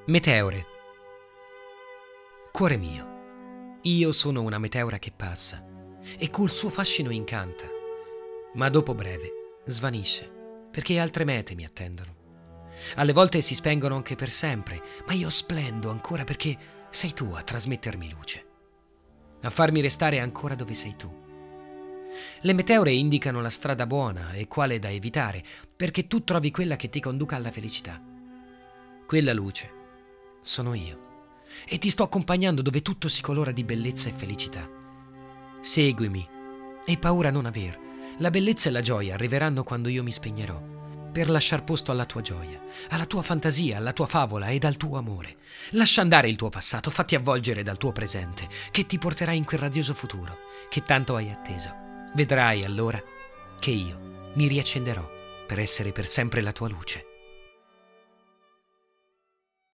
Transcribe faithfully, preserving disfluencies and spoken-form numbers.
Meteore. Cuore mio, io sono una meteora che passa e col suo fascino incanta, ma dopo breve svanisce perché altre mete mi attendono. Alle volte si spengono anche per sempre, ma io splendo ancora perché sei tu a trasmettermi luce, a farmi restare ancora dove sei tu. Le meteore indicano la strada buona e quale da evitare, perché tu trovi quella che ti conduca alla felicità. Quella luce sono io e ti sto accompagnando dove tutto si colora di bellezza e felicità. Seguimi e paura non aver. La bellezza e la gioia arriveranno quando io mi spegnerò, per lasciar posto alla tua gioia, alla tua fantasia, alla tua favola ed al tuo amore. Lascia andare il tuo passato, fatti avvolgere dal tuo presente, che ti porterà in quel radioso futuro che tanto hai atteso. Vedrai allora che io mi riaccenderò per essere per sempre la tua luce.